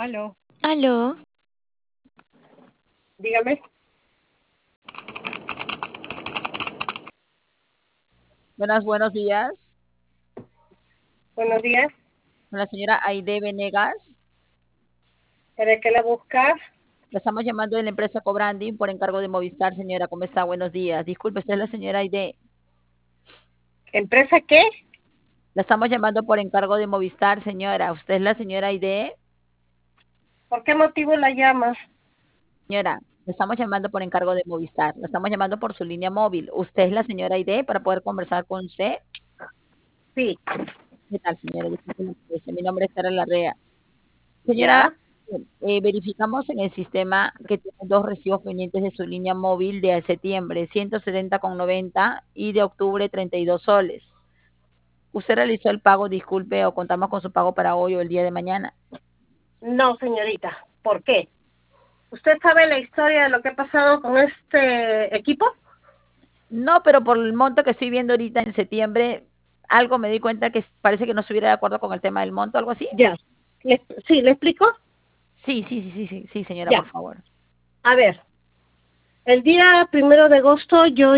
Aló, Aló, dígame. Buenos días. Buenos días. Con la señora Aide Venegas. ¿Para qué la busca? La estamos llamando de la empresa Cobranding por encargo de Movistar, señora. ¿Cómo está? Buenos días. Disculpe, usted es la señora Aide. ¿Empresa qué? La estamos llamando por encargo de Movistar, señora. ¿Usted es la señora Aide? ¿Por qué motivo la llama? Señora, la estamos llamando por encargo de Movistar. La estamos llamando por su línea móvil. ¿Usted es la señora Aide para poder conversar con usted? Sí, ¿Qué tal, señora? Disculpe la molestia. Mi nombre es Sara Larrea. Señora, ya. verificamos en el sistema que tiene dos recibos pendientes de su línea móvil de septiembre, 170,90 y de octubre, 32 soles. ¿Usted realizó el pago, disculpe, o contamos con su pago para hoy o el día de mañana? No, señorita. ¿Por qué? ¿Usted sabe la historia de lo que ha pasado con este equipo? No, pero por el monto que estoy viendo ahorita en septiembre, algo me di cuenta que parece que no estuviera de acuerdo con el tema del monto, algo así. Ya. Sí, ¿le explico? Sí, sí, sí, sí, sí, sí, señora, Ya. por favor. A ver, el día 1 de agosto yo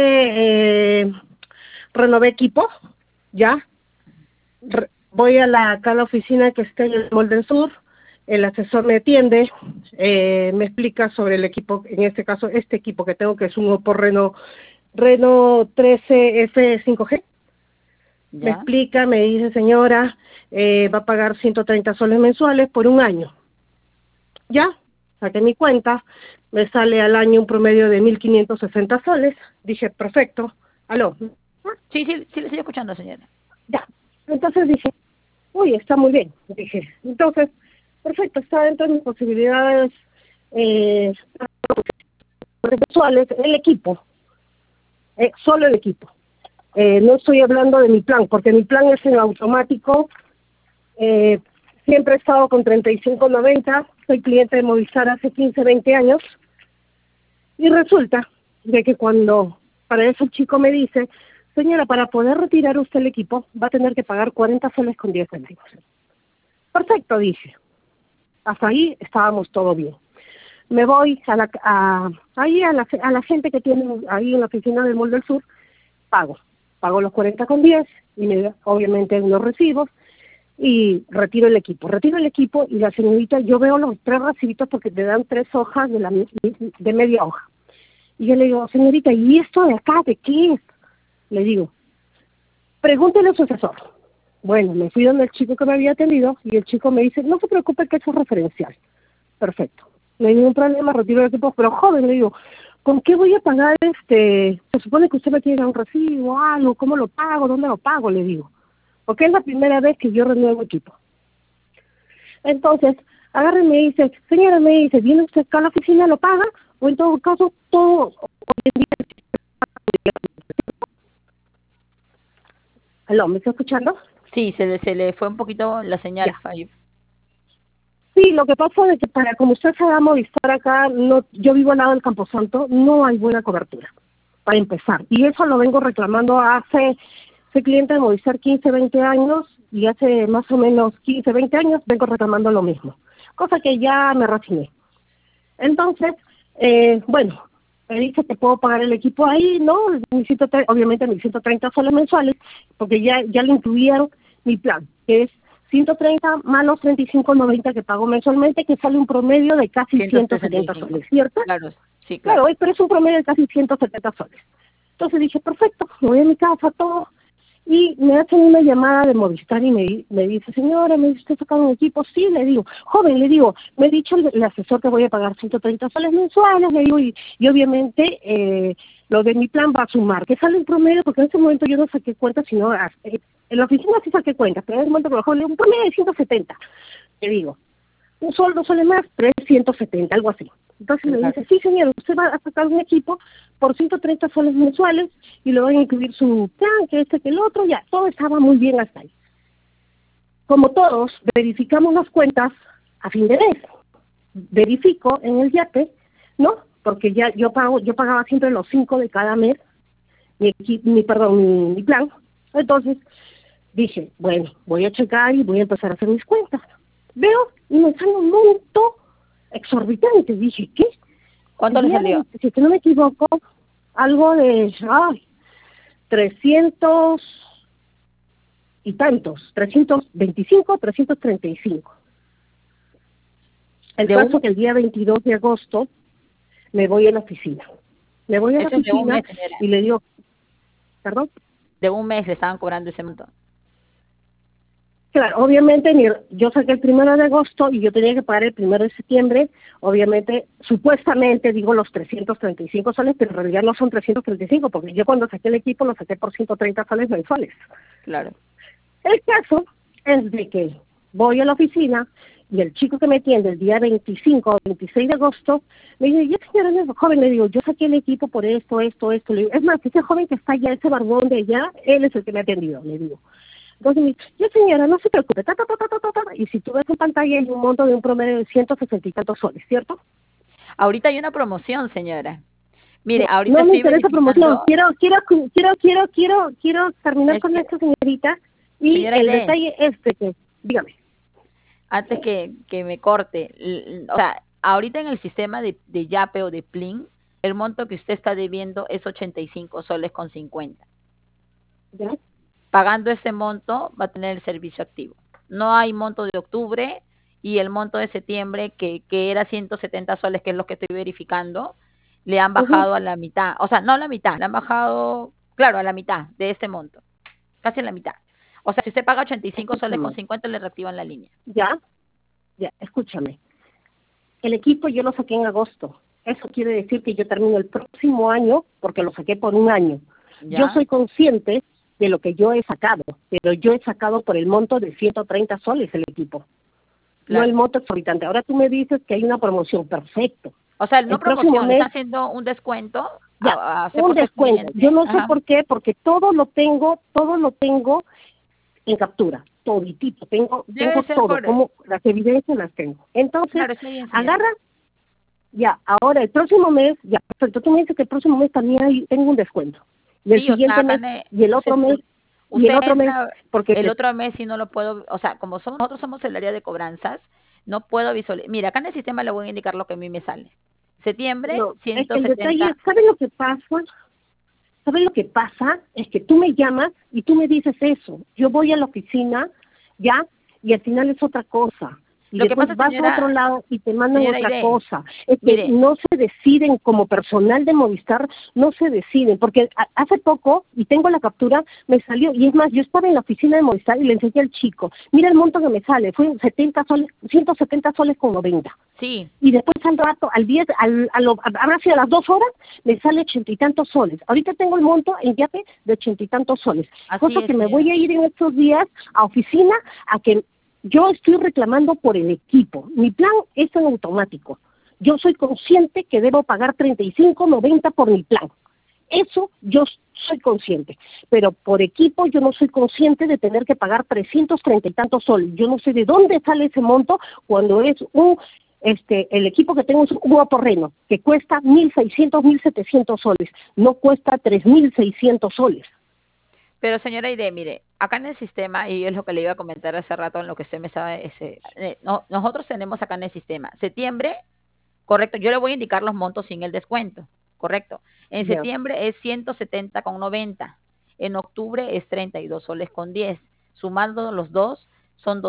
renové equipo, ¿ya? Voy acá a la oficina que está en el Mall del Sur, el asesor me atiende, me explica sobre el equipo, en este caso, este equipo que tengo, que es un Oppo Reno 13 F5G. Me ¿Ya? explica, me dice, señora, va a pagar 130 soles mensuales por un año. Ya, saqué mi cuenta, me sale al año un promedio de 1.560 soles. Dije, perfecto, aló. Sí, sí, sí, le estoy escuchando, señora. Ya. Entonces dije, uy, está muy bien. Dije, entonces, perfecto, está dentro de mis posibilidades eh, mensuales el equipo, solo el equipo. No estoy hablando de mi plan, porque mi plan es en automático. Eh, Siempre he estado con 35.90, soy cliente de Movistar hace 15, 20 años, y resulta de que para eso el chico me dice, señora, para poder retirar usted el equipo, va a tener que pagar 40 soles con 10 céntimos. Perfecto, dije. Hasta ahí estábamos todo bien. Me voy a la gente que tiene ahí en la oficina del Mall del Sur, pago los 40 con 10 y obviamente unos recibos y retiro el equipo y la señorita, yo veo los 3 recibitos porque te dan 3 hojas de media hoja. Y yo le digo, señorita, ¿y esto de acá de qué es? Le digo, pregúntele a su asesor. Bueno, me fui donde el chico que me había atendido y el chico me dice, no se preocupe que eso es referencial. Perfecto. No hay ningún problema, retiro el equipo, pero joven, le digo, ¿con qué voy a pagar Se supone que usted me tiene un recibo, algo, ¿cómo lo pago? ¿Dónde lo pago? Le digo. Porque es la primera vez que yo renuevo equipo. Entonces, agarra y me dice, señora, me dice, ¿viene usted acá a la oficina, lo paga? O en todo caso, todo... ¿Aló, me está escuchando? Sí, se le fue un poquito la señal, Ya. Five. Sí, lo que pasa es que como usted se va a Movistar acá, no, yo vivo al lado del Camposanto, no hay buena cobertura, para empezar. Y eso lo vengo reclamando soy cliente de Movistar 15, 20 años, y hace más o menos 15, 20 años vengo reclamando lo mismo. Cosa que ya me resigné. Entonces, bueno, me dice que puedo pagar el equipo ahí, ¿no? Obviamente mis 130 soles mensuales, porque ya le incluyeron mi plan, que es 130 más los 35.90 que pago mensualmente, que sale un promedio de casi 170 165. soles, ¿cierto? Claro, sí, claro. Claro, pero es un promedio de casi 170 soles. Entonces dije, perfecto, me voy a mi casa, todo, y me hacen una llamada de Movistar y me dice, señora, ¿me dice usted sacar un equipo? Sí, le digo, joven, le digo, me ha dicho el asesor que voy a pagar 130 soles mensuales, le digo, y obviamente lo de mi plan va a sumar, que sale un promedio, porque en ese momento yo no saqué cuenta, sino en la oficina sí saqué cuenta, pero en ese momento me le digo, un promedio de 170, le digo, un sueldo sale más, 370, algo así. Entonces me Claro. dice, sí señor, usted va a sacar un equipo por 130 soles mensuales y le van a incluir su plan, que el otro, ya, todo estaba muy bien hasta ahí. Como todos, verificamos las cuentas a fin de mes. Verifico en el YAPE, ¿no? Porque ya yo pagaba siempre los 5 de cada mes, mi plan. Entonces dije, bueno, voy a checar y voy a empezar a hacer mis cuentas. veo y me sale un monto exorbitante. Dije, ¿qué? ¿Cuánto le salió? Si es que no me equivoco, algo de 300 y tantos, 325, 335. El De caso un, que el día 22 de agosto me voy a la oficina. Me voy a la eso es de un oficina mes, señora. y le digo, perdón. De un mes le estaban cobrando ese monto. Claro, obviamente yo saqué el 1 de agosto y yo tenía que pagar el 1 de septiembre. Obviamente, supuestamente digo los 335 soles, pero en realidad no son 335, porque yo cuando saqué el equipo lo saqué por 130 soles mensuales. Claro. El caso es de que voy a la oficina y el chico que me atiende el día 25 o 26 de agosto me dice, ya señora, no, joven, le digo, yo saqué el equipo por esto. Le digo, es más, ese joven que está allá, ese barbón de allá, él es el que me ha atendido, le digo. Entonces me dice, ya señora, no se preocupe, y si tú ves en pantalla hay un monto de un promedio de 160 y tantos soles, ¿cierto? Ahorita hay una promoción, señora. Mire, No, ahorita no me estoy interesa promoción, verificando. quiero terminar Es con que, esta señorita, y señora el Aide, detalle es de que, dígame. antes que me corte, o sea, ahorita en el sistema de Yape o de Plin, el monto que usted está debiendo es 85 soles con 50. ¿Ya? Pagando ese monto va a tener el servicio activo. No hay monto de octubre y el monto de septiembre, que era 170 soles, que es lo que estoy verificando, le han Ujú. bajado a la mitad. O sea, no a la mitad, le han bajado, claro, a la mitad de ese monto. Casi a la mitad. O sea, si usted paga 85 soles con Escúchame, 50, le reactivan la línea. ya, escúchame. El equipo yo lo saqué en agosto. Eso quiere decir que yo termino el próximo año porque lo saqué por un año. Yo ¿Ya? soy consciente de lo que yo he sacado, pero yo he sacado por el monto de 130 soles el equipo, no el Claro. monto exorbitante. Ahora tú me dices que hay una promoción, perfecto. O sea, no El próximo promoción, le mes, están haciendo un descuento ya, a hacer un por ser descuento. cliente. Yo no sé Ajá. por qué, porque todo lo tengo en captura, toditito, Debe tengo ser todo, por... como las evidencias las tengo. Entonces, Claro, está bien, señora. agarra. Ya, ahora el próximo mes, ya, perfecto, tú me dices que el próximo mes también tengo un descuento. Y el Sí, o sea, siguiente mes, y el otro mes, y el usted otro mes, entra porque el otro mes y no lo puedo, o sea, como nosotros somos el área de cobranzas, no puedo visualizar. Mira, acá en el sistema le voy a indicar lo que a mí me sale. Septiembre, no, es que el detalle, 170. ¿sabes lo que pasa? ¿Sabes lo que pasa? Es que tú me llamas y tú me dices eso. Yo voy a la oficina, ya, y al final es otra cosa. Y Lo que después pasa, vas a otro señora, lado y te mandan señora otra Aide, cosa. Es que mire, no se deciden como personal de Movistar, no se deciden. Porque hace poco, y tengo la captura, me salió, y es más, yo estaba en la oficina de Movistar y le enseñé al chico, mira el monto que me sale, fue 70 soles, 170 soles con 90. sí, Y después al rato, habrá sido a las 2 horas, me sale 80 y tantos soles. Ahorita tengo el monto en Yape de 80 y tantos soles. así Cosa es, que me voy señora. a ir en estos días a oficina a que yo estoy reclamando por el equipo. Mi plan es en automático. Yo soy consciente que debo pagar 35.90 por mi plan. Eso yo soy consciente, pero por equipo yo no soy consciente de tener que pagar 330 y tantos soles. Yo no sé de dónde sale ese monto cuando es el equipo que tengo es un motorreno que cuesta 1.600, 1.700 soles, no cuesta 3.600 soles. Pero señora Aide, mire, acá en el sistema, y es lo que le iba a comentar hace rato en lo que usted me estaba, nosotros tenemos acá en el sistema, septiembre, correcto, yo le voy a indicar los montos sin el descuento, correcto. En Ya. septiembre es 170,90, en octubre es 32 soles con 10, sumando los dos son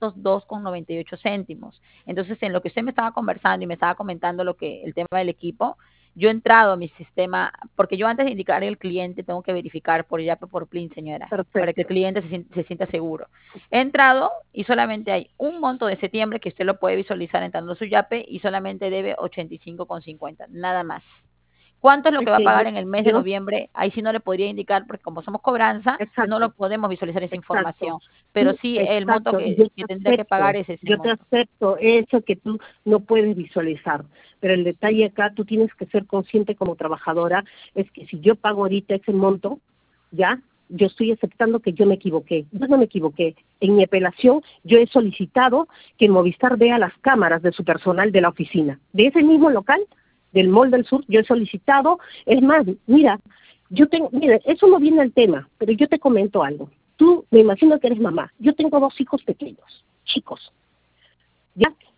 202,98 céntimos. Entonces, en lo que usted me estaba conversando y me estaba comentando el tema del equipo, yo he entrado a mi sistema, porque yo antes de indicar al cliente tengo que verificar por YAPE por PLIN, señora, para que el Perfecto. cliente se sienta seguro. He entrado y solamente hay un monto de septiembre que usted lo puede visualizar entrando a su YAPE y solamente debe 85,50, nada más. ¿Cuánto es lo Es que va a que pagar en el mes de yo, noviembre? Ahí sí no le podría indicar, porque como somos cobranza, no lo exacto. podemos visualizar esa Exacto, información. Pero sí, sí, el monto exacto, y que tendría que pagar es ese yo te monto. acepto eso que tú no puedes visualizar, pero el detalle acá tú tienes que ser consciente como trabajadora, es que si yo pago ahorita ese monto, ya, yo estoy aceptando que yo me equivoqué, yo no me equivoqué, en mi apelación yo he solicitado que Movistar vea las cámaras de su personal de la oficina, de ese mismo local, del Mall del Sur, yo he solicitado, es más, mira, mira, eso no viene al tema, pero yo te comento algo. Tú me imagino que eres mamá. Yo tengo 2 hijos pequeños, chicos.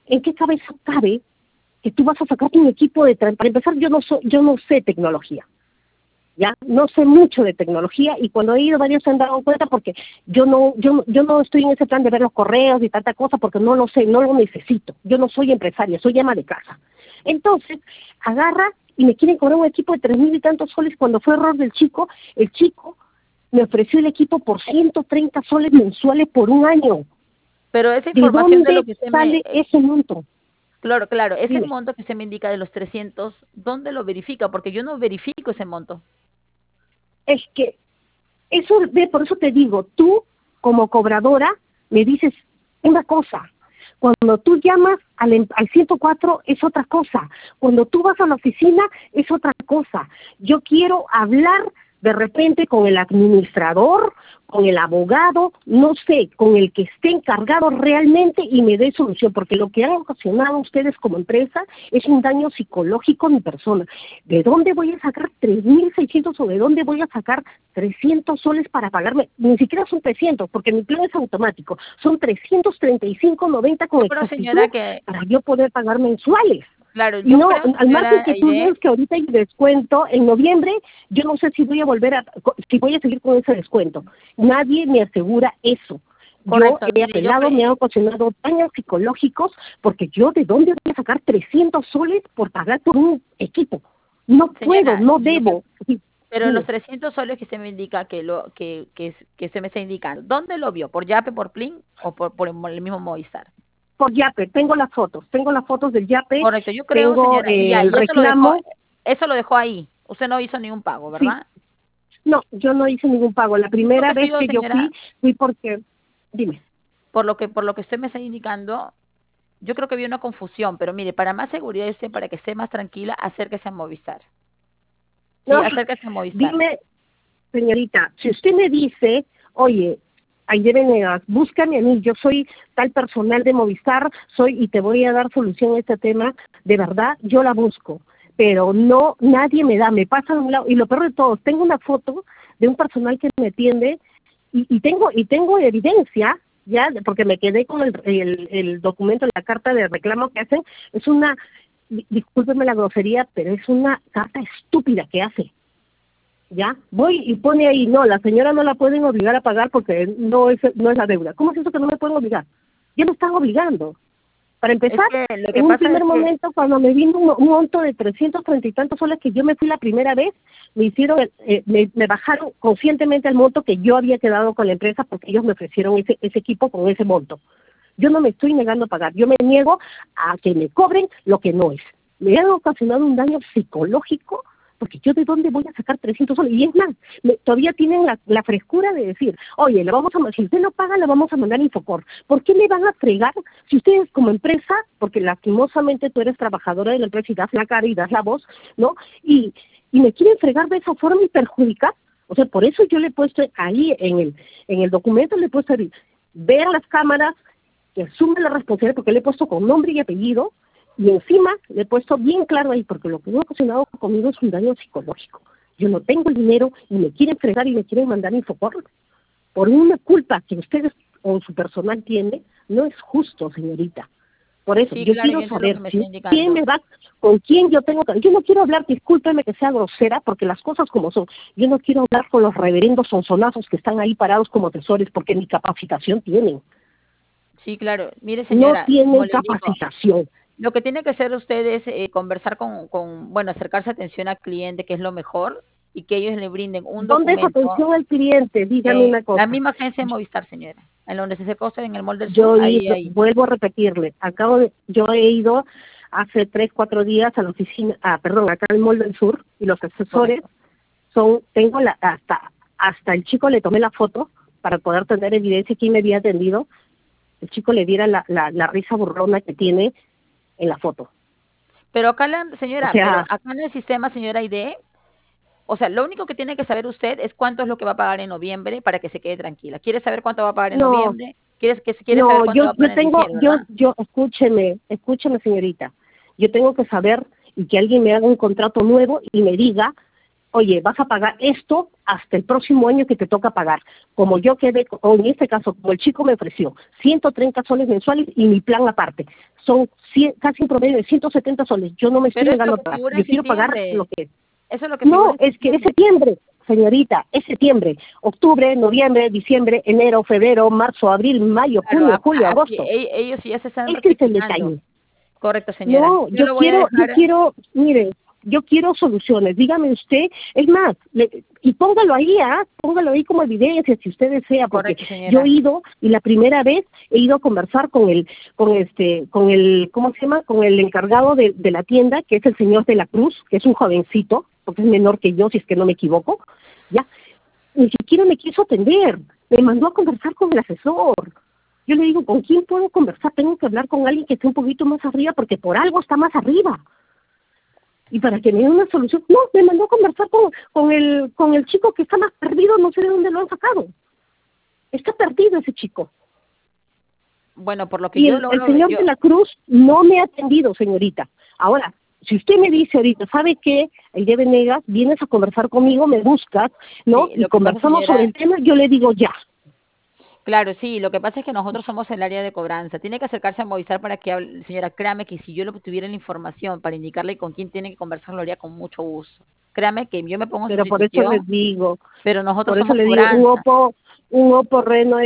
¿en qué cabeza cabe que tú vas a sacarte un equipo de... Para empezar, yo no sé tecnología, ¿ya? No sé mucho de tecnología, y cuando he ido varios se han dado cuenta, porque yo no estoy en ese plan de ver los correos y tanta cosa, porque no lo sé, no lo necesito. Yo no soy empresaria, soy ama de casa. Entonces, agarra y me quieren cobrar un equipo de 3.000 y tantos soles, cuando fue error del chico. El chico me ofreció el equipo por 130 soles mensuales por un año. Pero esa ¿De información de lo dónde que usted sale ese monto? claro, claro, ese Dime. monto que usted me indica de los 300, ¿dónde lo verifica? Porque yo no verifico ese monto. Es que eso, por eso te digo, tú como cobradora me dices una cosa. Cuando tú llamas al 104 es otra cosa. Cuando tú vas a la oficina es otra cosa. Yo quiero hablar de repente con el administrador, con el abogado, no sé, con el que esté encargado realmente y me dé solución, porque lo que han ocasionado ustedes como empresa es un daño psicológico a mi persona. ¿De dónde voy a sacar 3.600 o de dónde voy a sacar 300 soles para pagarme? Ni siquiera son 300, porque mi plan es automático. Son 335.90 con Yo creo, señora, exactitud que, para yo poder pagar mensuales. claro, Y yo no, creo, al margen señora que tú Aide, digas que ahorita hay descuento, en noviembre yo no sé si voy a si voy a seguir con ese descuento. Nadie me asegura eso. Yo correcto, he mire, apelado, me han ocasionado daños psicológicos, porque yo de dónde voy a sacar 300 soles por pagar por un equipo. No puedo, señora, no debo. Sí, pero los dime. 300 soles que se me indica que se me está indicando, ¿dónde lo vio? ¿Por Yape, por Plin o por el mismo Movistar? Por Yape, tengo las fotos del Yape, Correcto, yo creo, tengo señora, y ya, el y reclamo. eso lo dejó ahí. Usted no hizo ningún pago, Sí, ¿verdad? no, yo no hice ningún pago. La Yo creo primera que vez sí, que yo señora, fui porque, dime. por lo que usted me está indicando, yo creo que había una confusión, pero mire, para más seguridad y usted, para que esté más tranquila, acérquese a Movistar. Sí, No, acérquese a Movistar. dime, señorita, si usted me dice, oye, Aide Venegas, búscame a mí, yo soy tal personal de Movistar, y te voy a dar solución a este tema, de verdad, yo la busco, pero no, nadie me pasa a un lado, y lo peor de todo, tengo una foto de un personal que me atiende, y tengo evidencia, ya, porque me quedé con el documento, la carta de reclamo que hacen, es una, discúlpeme la grosería, pero es una carta estúpida que hace. ¿Ya? Voy y pone ahí, no, la señora no la pueden obligar a pagar porque no es la deuda. ¿Cómo es eso que no me pueden obligar? Ya me están obligando. Para Es empezar, que lo que en un pasa primer es que, momento, cuando me vino un monto de 330 y tantos soles, que yo me fui la primera vez, me hicieron, me bajaron conscientemente el monto que yo había quedado con la empresa, porque ellos me ofrecieron ese equipo con ese monto. Yo no me estoy negando a pagar, yo me niego a que me cobren lo que no es. Me han ocasionado un daño psicológico, porque yo de dónde voy a sacar 300 soles. Y es más, todavía tienen la frescura de decir, oye, si usted no paga, le vamos a mandar Infocor. ¿Por qué me van a fregar si ustedes como empresa, porque lastimosamente tú eres trabajadora de la empresa y das la cara y das la voz, ¿no? Y me quieren fregar de esa forma y perjudicar. O sea, por eso yo le he puesto ahí en el documento, le he puesto ahí, vean las cámaras, que asume la responsabilidad, porque le he puesto con nombre y apellido, y encima le he puesto bien claro ahí, porque lo que me ha ocasionado conmigo es un daño psicológico. Yo no tengo el dinero y me quieren fregar y me quieren mandar Infocor por una culpa que ustedes o su personal tiene. No es justo, señorita. Por eso, sí, yo claro, yo quiero entiendo lo que saber me está quién indicando. me va, con quién yo tengo que... Yo no quiero hablar, discúlpeme que sea grosera, porque las cosas como son. Yo no quiero hablar con los reverendos sonsonazos que están ahí parados como tesores, porque ni capacitación tienen. Sí, claro. Mire, No señora, como tienen le indico, capacitación. lo que tiene que hacer usted es conversar bueno, acercarse a atención al cliente, que es lo mejor, y que ellos le brinden un ¿Dónde es documento atención al cliente? Dígame en una la cosa. misma agencia de Movistar, señora, en donde se acercó usted en el Mall del Sur, Yo he ahí, ido, ahí. vuelvo a repetirle, yo he ido hace 3, 4 días a la oficina, acá al Mall del Sur, y los asesores Correcto. tengo hasta el chico le tomé la foto para poder tener evidencia quién me había atendido. El chico le diera la risa burlona que tiene en la foto. Pero acá, O señora, pero sea, acá en el sistema, señora ID, o sea, lo único que tiene que saber usted es cuánto es lo que va a pagar en noviembre para que se quede tranquila. ¿Quiere saber cuánto va a pagar en no, noviembre? ¿Quiere saber no, cuánto va a pagar en diciembre, verdad? escúcheme, señorita. Yo tengo que saber y que alguien me haga un contrato nuevo y me diga, oye, vas a pagar esto hasta el próximo año que te toca pagar. Como yo quedé, o en este caso, como el chico me ofreció 130 soles mensuales y mi plan aparte. Son casi un promedio de 170 soles. Yo no me estoy Pero eso es lo negando a que pagar. figura en Yo quiero pagar lo septiembre. que es. Eso es lo que figura No, en es que es septiembre. septiembre, señorita, es septiembre. Octubre, noviembre, diciembre, enero, febrero, marzo, abril, mayo, Claro, junio, julio, aquí agosto. ellos ya se están Ese es el rectificando. detalle. Correcto, señora. No, Yo lo voy a dejar. mire, yo quiero soluciones. Dígame usted, es más, y póngalo ahí, póngalo ahí como evidencia si usted desea, porque Correcto, yo he señora. ido y la primera vez he ido a conversar ¿cómo se llama? Con el encargado de la tienda, que es el señor de la Cruz, que es un jovencito, porque es menor que yo, si es que no me equivoco, ya. Ni siquiera me quiso atender, me mandó a conversar con el asesor. Yo le digo, ¿con quién puedo conversar? Tengo que hablar con alguien que esté un poquito más arriba, porque por algo está más arriba. Y para que me dé una solución, no, me mandó a conversar con el chico que está más perdido, no sé de dónde lo han sacado. Está perdido ese chico. Bueno, por lo que Y yo el logro, señor yo, de la Cruz no me ha atendido, señorita. Ahora, si usted me dice ahorita, ¿sabe qué? El de Venegas, vienes a conversar conmigo, me buscas, ¿no? sí, Y lo que pasa, conversamos sobre señora, el tema, yo le digo ya. claro, sí, lo que pasa es que nosotros somos el área de cobranza. Tiene que acercarse a Movistar para que hable. Señora, créame que si yo tuviera la información para indicarle con quién tiene que conversar, lo haría con mucho gusto. Créame que yo me pongo en su Pero situación, pero nosotros por eso somos le digo, cobranza. un Oppo Reno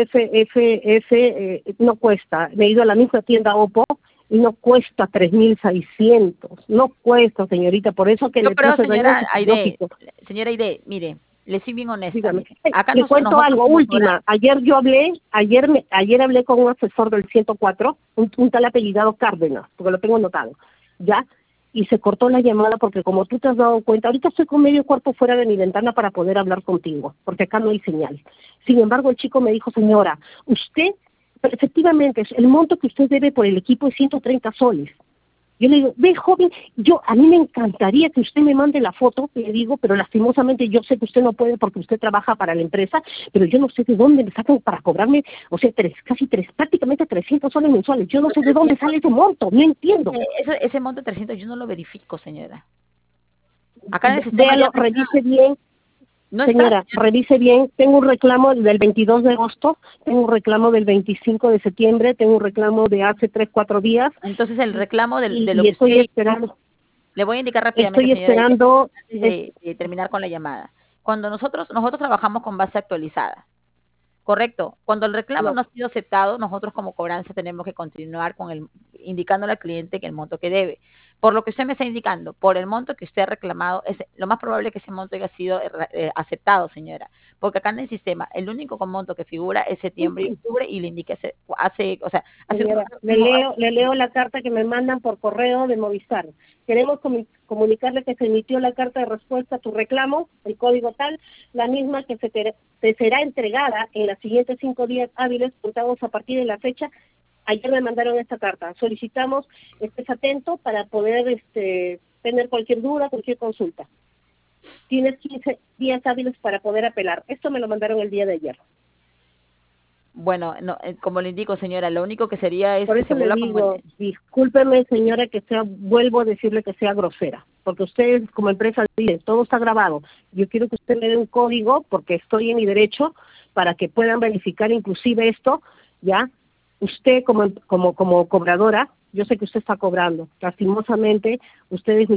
no cuesta. Me he ido a la misma tienda Oppo y no cuesta 3.600. No cuesta, señorita, por eso que Yo le creo, puse daño Aide, psicológico. señora Aide, mire, le soy bien honesta, Dígame. mire. Acá Le cuento nosotros algo, como última. cobranza, Ayer hablé con un asesor del 104, un tal apellidado Cárdenas, porque lo tengo anotado, ¿ya? Y se cortó la llamada porque como tú te has dado cuenta, ahorita estoy con medio cuerpo fuera de mi ventana para poder hablar contigo, porque acá no hay señal. Sin embargo, el chico me dijo, señora, usted, efectivamente, el monto que usted debe por el equipo es 130 soles. Yo le digo, ve joven, a mí me encantaría que usted me mande la foto, le digo, pero lastimosamente yo sé que usted no puede porque usted trabaja para la empresa, pero yo no sé de dónde me sacan para cobrarme, o sea, prácticamente 300 soles mensuales. Yo no los sé de dónde 300, sale ese monto, no entiendo. ese monto de 300 yo no lo verifico, señora. Acá en el sistema ya Véalo, no está. revise bien. No está, Señora, señora. revise bien, tengo un reclamo del 22 de agosto, tengo un reclamo del 25 de septiembre, tengo un reclamo de hace 3, 4 días Entonces el reclamo de lo y que usted le voy a indicar rápidamente, estoy señora, Aide, esperando, antes de terminar con la llamada. Cuando nosotros trabajamos con base actualizada, correcto. Cuando el reclamo no, no ha sido aceptado, nosotros como cobranza tenemos que continuar con indicándole al cliente que el monto que debe. Por lo que usted me está indicando, por el monto que usted ha reclamado, lo más probable es que ese monto haya sido aceptado, señora. Porque acá en el sistema, el único monto que figura es septiembre y octubre y le indica hace señora, le leo la carta que me mandan por correo de Movistar. Queremos comunicarle que se emitió la carta de respuesta a tu reclamo, el código tal, la misma que te será entregada en los siguientes 5 días hábiles contados a partir de la fecha. Ayer me mandaron esta carta. Solicitamos estés atento para poder tener cualquier duda, cualquier consulta. Tienes 15 días hábiles para poder apelar. Esto me lo mandaron el día de ayer. Bueno, no, como le indico, señora, lo único que sería es Por que se eso le vuelva digo, discúlpeme señora vuelvo a decirle que sea grosera, porque ustedes como empresa dicen, todo está grabado. Yo quiero que usted me dé un código, porque estoy en mi derecho, para que puedan verificar inclusive esto, ¿ya? Usted como cobradora, yo sé que usted está cobrando. Lastimosamente, ustedes